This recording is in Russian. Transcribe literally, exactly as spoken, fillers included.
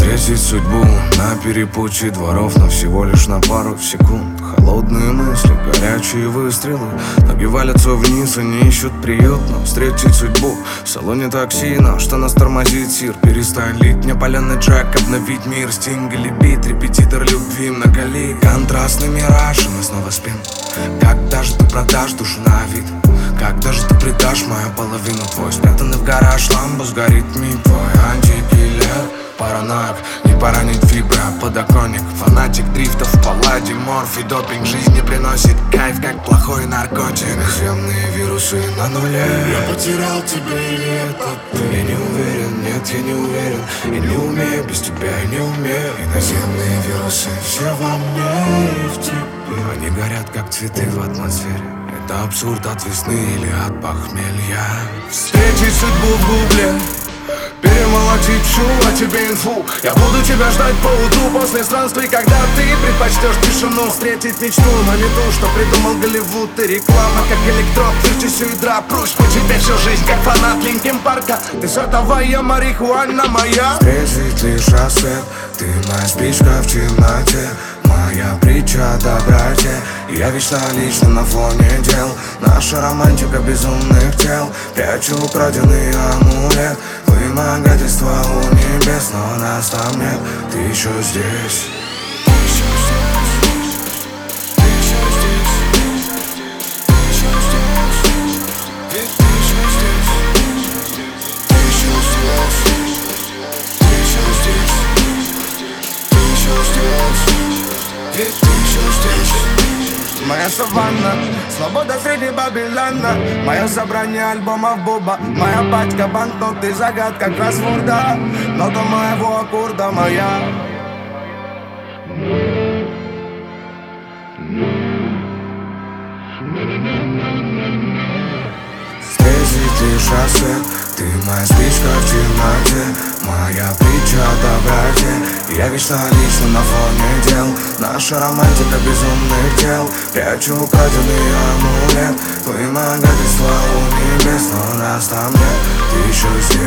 Встретить судьбу на перепутье дворов, но всего лишь на пару секунд. Холодные мысли, горячие выстрелы, ноги валятся вниз, они ищут приют. Но встретить судьбу в салоне такси, но что нас тормозит сир? Перестань лить мне паленый джек, обновить мир. Стинг или бит, репетитор любви многолик. Контрастный мираж, и мы снова спим. Когда же ты продашь душу на вид? Когда же ты предашь мою половину? Твой спрятанный в гараж ламбу сгорит миг. Твой антикиллер, параноик, не поранить фибры, а подоконник. Фанатик дрифтов, палладий, морфий, допинг. Жизнь не приносит кайф, как плохой наркотик. Наземные вирусы на нуле. Я потерял тебя или это ты? Я не уверен, нет, я не уверен. Я не умею, без тебя я не умею. И наземные вирусы все во мне и в тебе. Они горят, как цветы в атмосфере. Это абсурд от весны или от похмелья. Встретить судьбу в гугле, перемолотить всю о тебе инфу. Я буду тебя ждать по утру после странствий, когда ты предпочтешь тишину. Встретить мечту, но не ту, что придумал Голливуд. И реклама, как электрод, вертись и драпрусь. По тебе всю жизнь, как фанат Линкин Парка. Ты сотовая марихуана моя. Встретить лишь рассвет, ты моя спичка в темноте. Моя притча о доброте. Я вечно лично на фоне дел. Наша романтика безумных тел. Прячу украденный амулет. Вымогательство у небес, но нас там нет. Ты еще здесь. Ты еще здесь. Ты еще здесь. Ты еще здесь. Ты еще здесь. Ты еще здесь. Ты еще здесь. Ты еще здесь. Ты еще здесь. Моя саванна, свобода среди Бабилана. Мое собрание альбомов Буба. Моя пачка банкноты, загадка кроссворда. Нота моего аккорда моя. Встретить лишь рассвет, ты моя спичка в темноте. Моя притча о доброте. Я вечно лично на фоне дел. Наша романтика безумных тел. Прячу украденный амулет. Вымогательство у небес, но нас там нет. Ты еще здесь.